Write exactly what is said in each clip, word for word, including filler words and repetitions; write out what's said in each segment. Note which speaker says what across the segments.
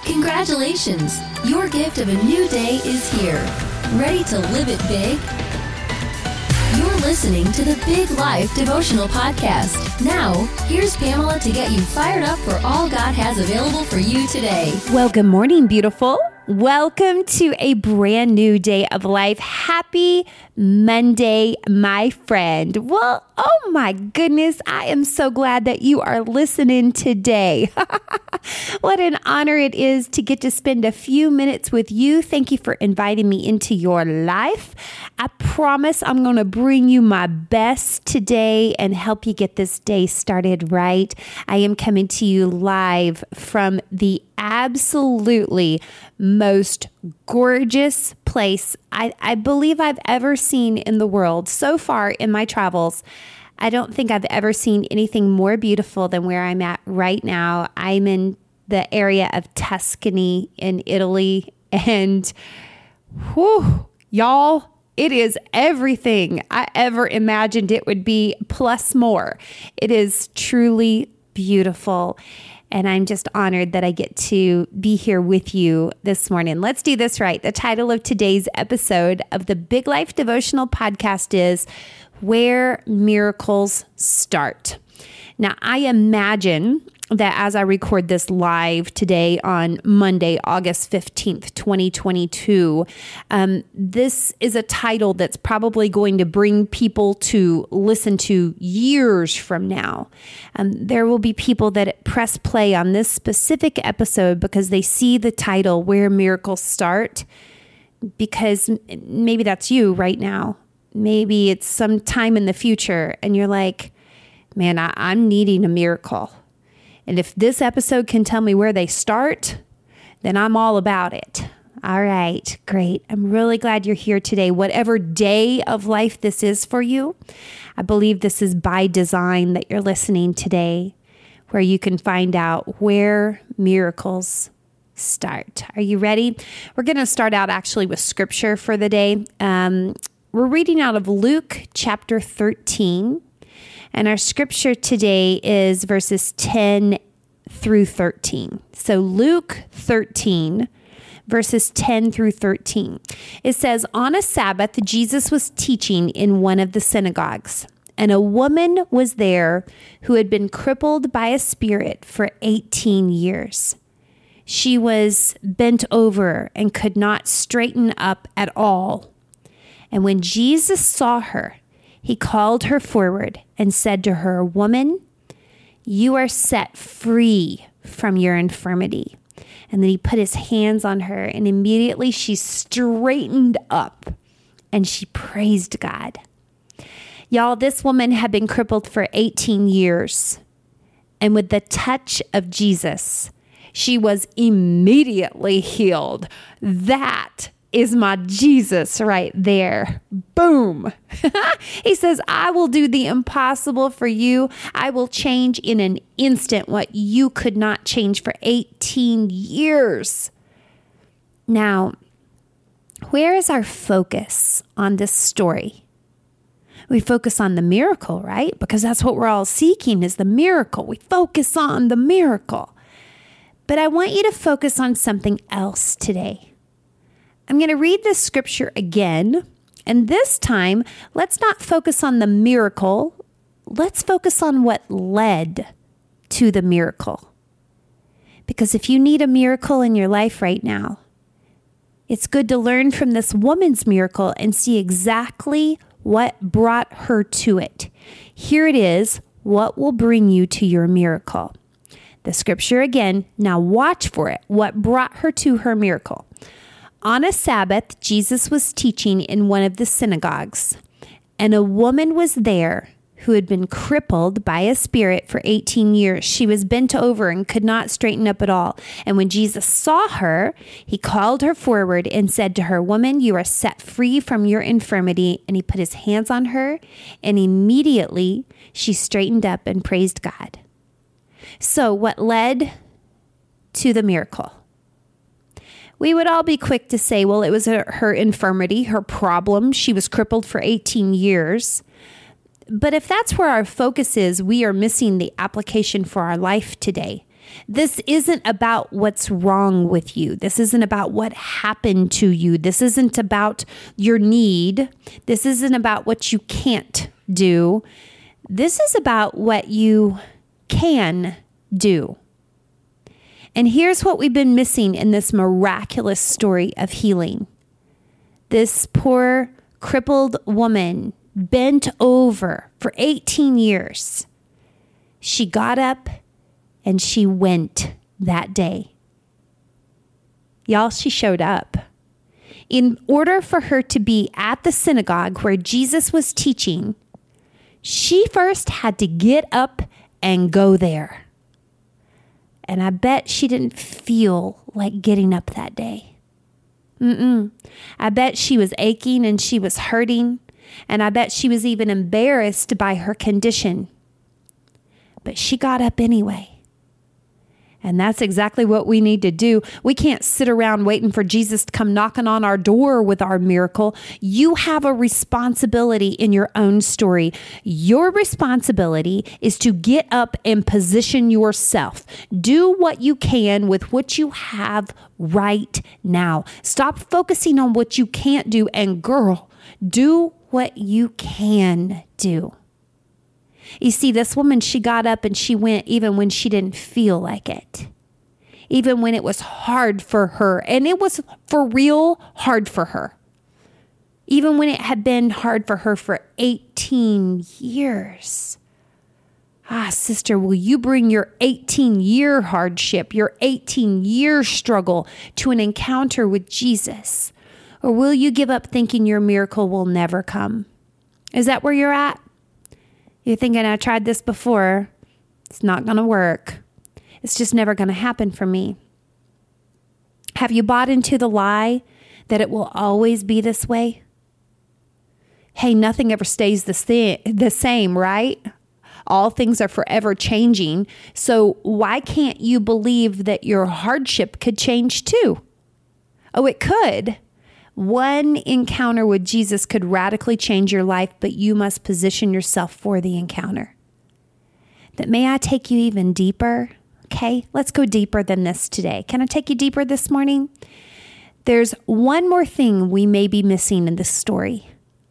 Speaker 1: Congratulations! Your gift of a new day is here. Ready to live it big? You're listening to the Big Life Devotional Podcast. Now, here's Pamela to get you fired up for all God has available for you today.
Speaker 2: Well, good morning, beautiful. Welcome to a brand new day of life. Happy Monday, my friend. Well, oh my goodness, I am so glad that you are listening today. What an honor it is to get to spend a few minutes with you. Thank you for inviting me into your life. I promise I'm going to bring you my best today and help you get this day started right. I am coming to you live from the absolutely most gorgeous place I, I believe I've ever seen in the world. So far in my travels, I don't think I've ever seen anything more beautiful than where I'm at right now. I'm in the area of Tuscany in Italy, and whew, y'all, it is everything I ever imagined it would be, plus more. It is truly beautiful. And I'm just honored that I get to be here with you this morning. Let's do this right. The title of today's episode of the Big Life Devotional Podcast is Where Miracles Start. Now, I imagine that as I record this live today on Monday, August fifteenth, twenty twenty-two, um, this is a title that's probably going to bring people to listen to years from now. Um, there will be people that press play on this specific episode because they see the title, Where Miracles Start, because maybe that's you right now. Maybe it's some time in the future and you're like, man, I, I'm needing a miracle. And if this episode can tell me where they start, then I'm all about it. All right, great. I'm really glad you're here today. Whatever day of life this is for you, I believe this is by design that you're listening today, where you can find out where miracles start. Are you ready? We're going to start out actually with scripture for the day. Um, we're reading out of Luke chapter thirteen. And our scripture today is verses ten through thirteen. So Luke thirteen, verses ten through thirteen. It says, on a Sabbath, Jesus was teaching in one of the synagogues, and a woman was there who had been crippled by a spirit for eighteen years. She was bent over and could not straighten up at all. And when Jesus saw her, he called her forward and said to her, woman, you are set free from your infirmity. And then he put his hands on her, and immediately she straightened up and she praised God. Y'all, this woman had been crippled for eighteen years. And with the touch of Jesus, she was immediately healed. That is my Jesus right there. Boom. He says, I will do the impossible for you. I will change in an instant what you could not change for eighteen years. Now, where is our focus on this story? We focus on the miracle, right? Because that's what we're all seeking, is the miracle. We focus on the miracle. But I want you to focus on something else today. I'm going to read this scripture again, and this time, let's not focus on the miracle. Let's focus on what led to the miracle. Because if you need a miracle in your life right now, it's good to learn from this woman's miracle and see exactly what brought her to it. Here it is, what will bring you to your miracle. The scripture again, now watch for it, what brought her to her miracle. On a Sabbath, Jesus was teaching in one of the synagogues, and a woman was there who had been crippled by a spirit for eighteen years. She was bent over and could not straighten up at all. And when Jesus saw her, he called her forward and said to her, woman, you are set free from your infirmity. And he put his hands on her, and immediately she straightened up and praised God. So what led to the miracle? We would all be quick to say, well, it was her, her infirmity, her problem. She was crippled for eighteen years. But if that's where our focus is, we are missing the application for our life today. This isn't about what's wrong with you. This isn't about what happened to you. This isn't about your need. This isn't about what you can't do. This is about what you can do. And here's what we've been missing in this miraculous story of healing. This poor crippled woman bent over for eighteen years. She got up and she went that day. Y'all, she showed up. In order for her to be at the synagogue where Jesus was teaching, she first had to get up and go there. And I bet she didn't feel like getting up that day. Mm-mm. I bet she was aching and she was hurting. And I bet she was even embarrassed by her condition. But she got up anyway. And that's exactly what we need to do. We can't sit around waiting for Jesus to come knocking on our door with our miracle. You have a responsibility in your own story. Your responsibility is to get up and position yourself. Do what you can with what you have right now. Stop focusing on what you can't do. And girl, do what you can do. You see, this woman, she got up and she went even when she didn't feel like it. Even when it was hard for her. And it was for real hard for her. Even when it had been hard for her for eighteen years. Ah, sister, will you bring your eighteen-year hardship, your eighteen-year struggle to an encounter with Jesus? Or will you give up thinking your miracle will never come? Is that where you're at? You're thinking, I tried this before. It's not going to work. It's just never going to happen for me. Have you bought into the lie that it will always be this way? Hey, nothing ever stays the, th- the same, right? All things are forever changing. So why can't you believe that your hardship could change too? Oh, it could. One encounter with Jesus could radically change your life, but you must position yourself for the encounter. But may I take you even deeper? Okay, let's go deeper than this today. Can I take you deeper this morning? There's one more thing we may be missing in this story.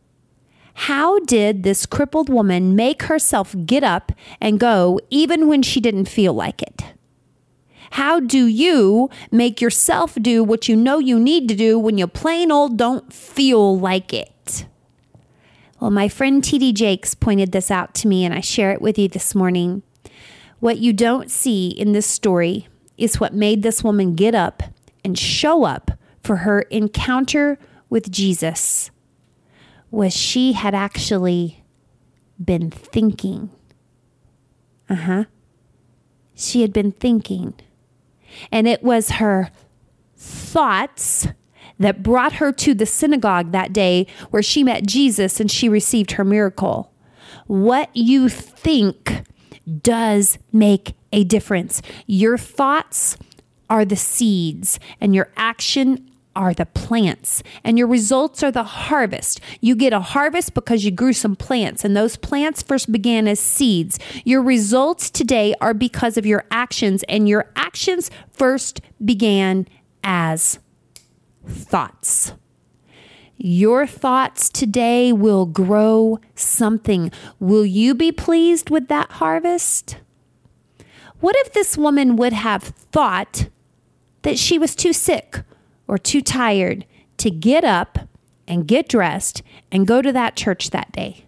Speaker 2: How did this crippled woman make herself get up and go even when she didn't feel like it? How do you make yourself do what you know you need to do when you plain old don't feel like it? Well, my friend T D Jakes pointed this out to me, and I share it with you this morning. What you don't see in this story is what made this woman get up and show up for her encounter with Jesus. Was she had actually been thinking. Uh-huh. She had been thinking. And it was her thoughts that brought her to the synagogue that day where she met Jesus and she received her miracle. What you think does make a difference. Your thoughts are the seeds and your action are the plants, and your results are the harvest. You get a harvest because you grew some plants, and those plants first began as seeds. Your results today are because of your actions, and your actions first began as thoughts. Your thoughts today will grow something. Will you be pleased with that harvest? What if this woman would have thought that she was too sick or too tired to get up and get dressed and go to that church that day?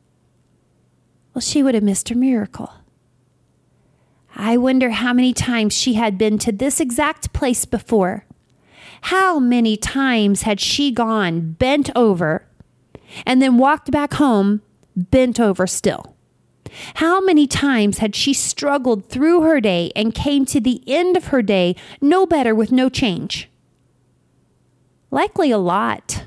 Speaker 2: Well, she would have missed her miracle. I wonder how many times she had been to this exact place before. How many times had she gone bent over and then walked back home bent over still? How many times had she struggled through her day and came to the end of her day no better with no change? Likely a lot.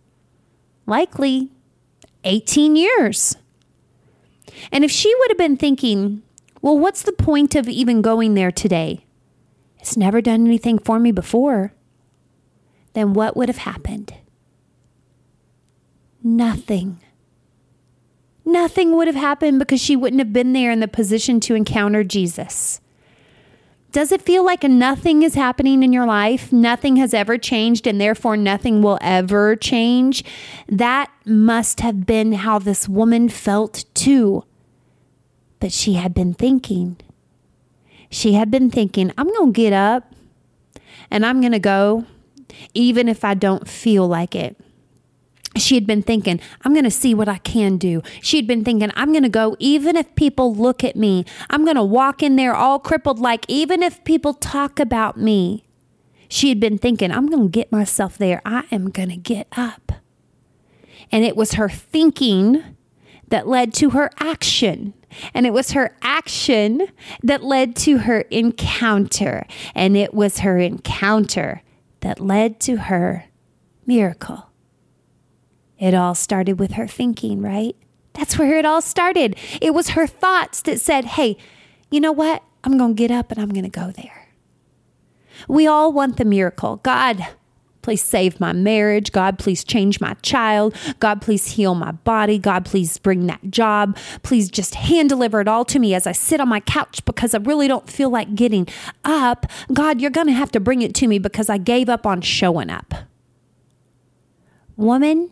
Speaker 2: Likely eighteen years. And if she would have been thinking, well, what's the point of even going there today? It's never done anything for me before. Then what would have happened? Nothing. Nothing would have happened because she wouldn't have been there in the position to encounter Jesus. Does it feel like nothing is happening in your life? Nothing has ever changed, and therefore nothing will ever change? That must have been how this woman felt too. But she had been thinking. She had been thinking, I'm going to get up and I'm going to go, even if I don't feel like it. She had been thinking, I'm going to see what I can do. She had been thinking, I'm going to go even if people look at me. I'm going to walk in there all crippled, like even if people talk about me. She had been thinking, I'm going to get myself there. I am going to get up. And it was her thinking that led to her action. And it was her action that led to her encounter. And it was her encounter that led to her miracle. It all started with her thinking, right? That's where it all started. It was her thoughts that said, hey, you know what? I'm going to get up and I'm going to go there. We all want the miracle. God, please save my marriage. God, please change my child. God, please heal my body. God, please bring that job. Please just hand deliver it all to me as I sit on my couch because I really don't feel like getting up. God, you're going to have to bring it to me because I gave up on showing up. Woman,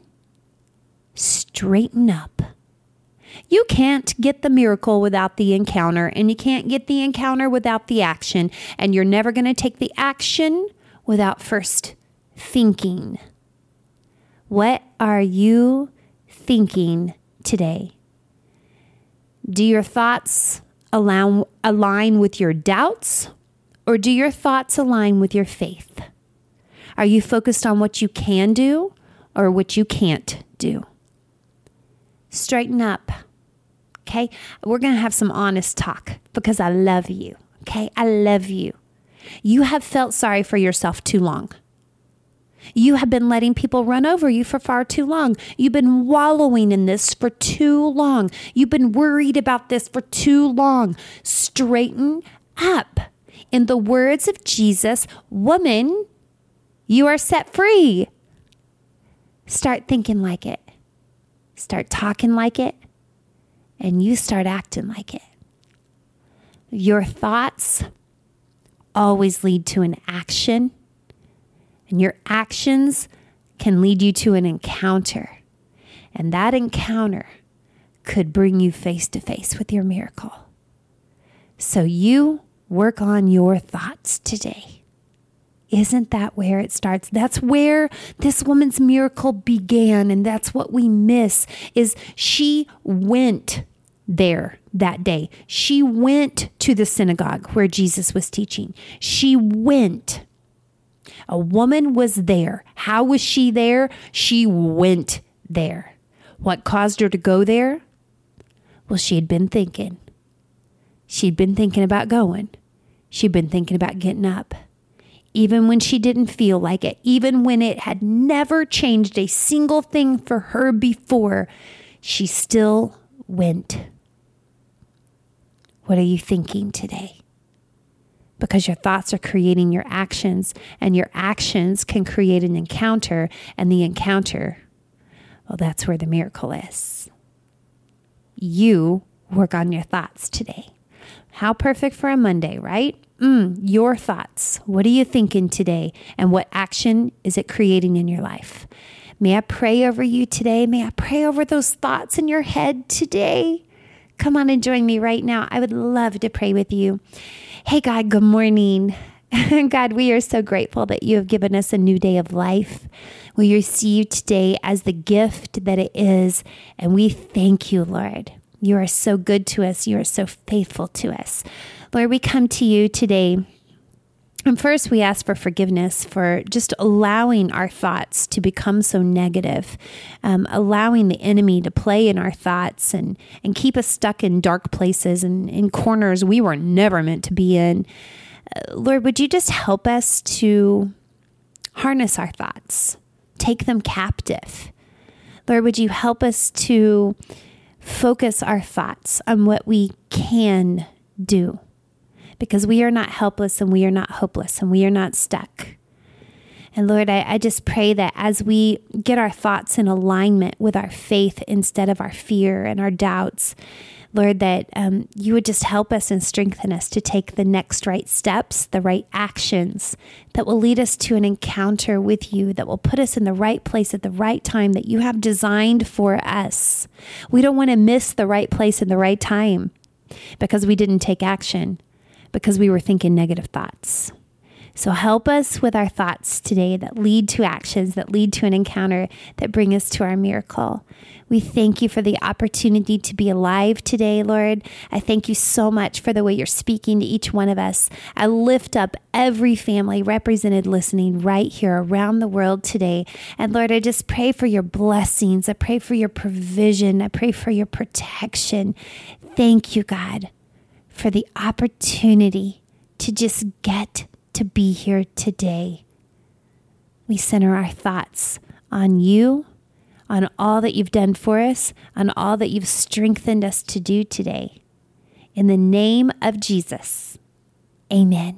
Speaker 2: straighten up. You can't get the miracle without the encounter, and you can't get the encounter without the action, and you're never going to take the action without first thinking. What are you thinking today? Do your thoughts allow, align with your doubts, or do your thoughts align with your faith? Are you focused on what you can do or what you can't do? Straighten up, okay? We're going to have some honest talk because I love you, okay? I love you. You have felt sorry for yourself too long. You have been letting people run over you for far too long. You've been wallowing in this for too long. You've been worried about this for too long. Straighten up. In the words of Jesus, woman, you are set free. Start thinking like it. Start talking like it, and you start acting like it. Your thoughts always lead to an action, and your actions can lead you to an encounter. And that encounter could bring you face to face with your miracle. So you work on your thoughts today. Isn't that where it starts? That's where this woman's miracle began. And that's what we miss is she went there that day. She went to the synagogue where Jesus was teaching. She went. A woman was there. How was she there? She went there. What caused her to go there? Well, she had been thinking. She'd been thinking about going. She'd been thinking about getting up. Even when she didn't feel like it, even when it had never changed a single thing for her before, she still went. What are you thinking today? Because your thoughts are creating your actions, and your actions can create an encounter, and the encounter, well, that's where the miracle is. You work on your thoughts today. How perfect for a Monday, right? Mm, your thoughts. What are you thinking today? And what action is it creating in your life? May I pray over you today? May I pray over those thoughts in your head today? Come on and join me right now. I would love to pray with you. Hey, God, good morning. God, we are so grateful that you have given us a new day of life. We receive today as the gift that it is, and we thank you, Lord. You are so good to us. You are so faithful to us. Lord, we come to you today. And first, we ask for forgiveness for just allowing our thoughts to become so negative, um, allowing the enemy to play in our thoughts and, and keep us stuck in dark places and in corners we were never meant to be in. Uh, Lord, would you just help us to harness our thoughts, take them captive? Lord, would you help us to focus our thoughts on what we can do? Because we are not helpless and we are not hopeless and we are not stuck. And Lord, I, I just pray that as we get our thoughts in alignment with our faith instead of our fear and our doubts, Lord, that um, you would just help us and strengthen us to take the next right steps, the right actions that will lead us to an encounter with you, that will put us in the right place at the right time that you have designed for us. We don't want to miss the right place in the right time because we didn't take action, because we were thinking negative thoughts. So help us with our thoughts today that lead to actions, that lead to an encounter, that bring us to our miracle. We thank you for the opportunity to be alive today, Lord. I thank you so much for the way you're speaking to each one of us. I lift up every family represented listening right here around the world today. And Lord, I just pray for your blessings. I pray for your provision. I pray for your protection. Thank you, God, for the opportunity to just get to be here today. We center our thoughts on you, on all that you've done for us, on all that you've strengthened us to do today. In the name of Jesus, amen.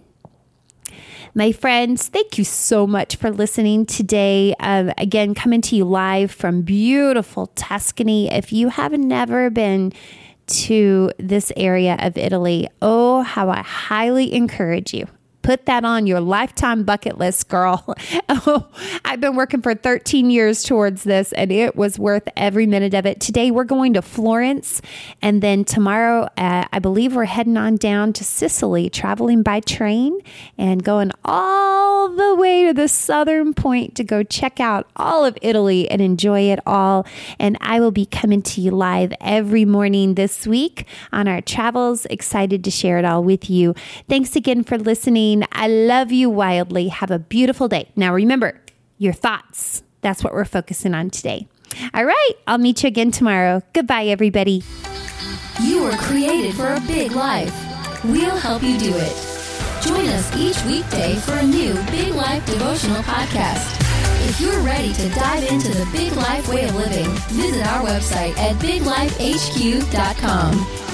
Speaker 2: My friends, thank you so much for listening today. Um, again, coming to you live from beautiful Tuscany. If you have never been to this area of Italy, oh, how I highly encourage you. Put that on your lifetime bucket list, girl. Oh, I've been working for thirteen years towards this, and it was worth every minute of it. Today, we're going to Florence, and then tomorrow, uh, I believe we're heading on down to Sicily, traveling by train and going all the way to the southern point to go check out all of Italy and enjoy it all. And I will be coming to you live every morning this week on our travels. Excited to share it all with you. Thanks again for listening. I love you wildly. Have a beautiful day. Now remember, your thoughts. That's what we're focusing on today. All right. I'll meet you again tomorrow. Goodbye, everybody.
Speaker 1: You were created for a big life. We'll help you do it. Join us each weekday for a new Big Life devotional podcast. If you're ready to dive into the big life way of living, visit our website at big life h q dot com.